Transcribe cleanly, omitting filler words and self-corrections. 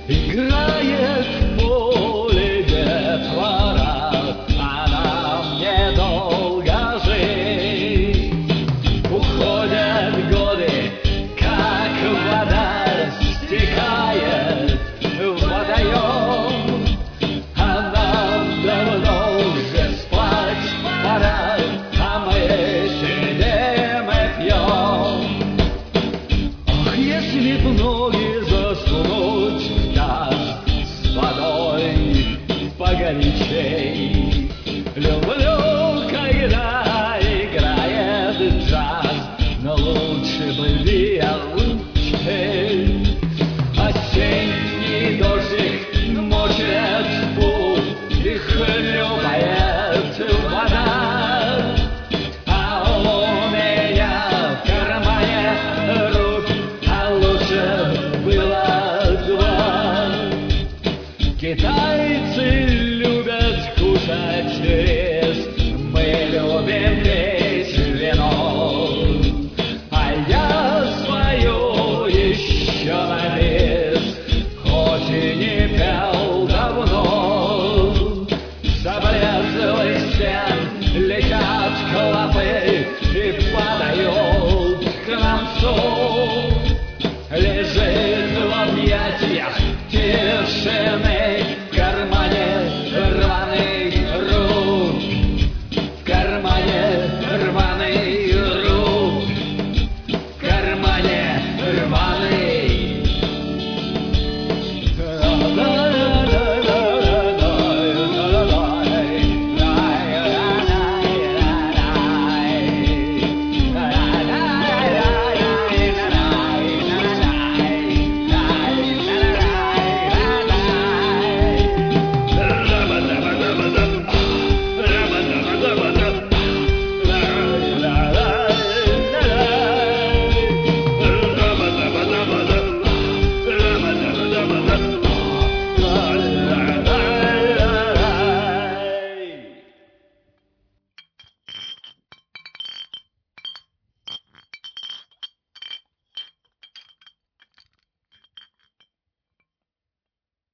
Играет в поле детвора, а нам недолго жить. Уходят годы, как вода стекает в водоем, а нам давно уже спать пора, а мы сидим и пьем. Ах, если б ноги засунуть в таз с водой погорячей. Люблю, когда играет джаз, но лучше бы виолончель. Осенний дождик мочит в путь и хлюпает вода, а у меня в кармане рубль, а лучше было два. Китайцы любят кушать рис, мы любим пить вино, а я свою еще на бис, хоть и не пел давно. С облезлых стен летят клопы и падают к нам сон. Лежит в объятиях тишины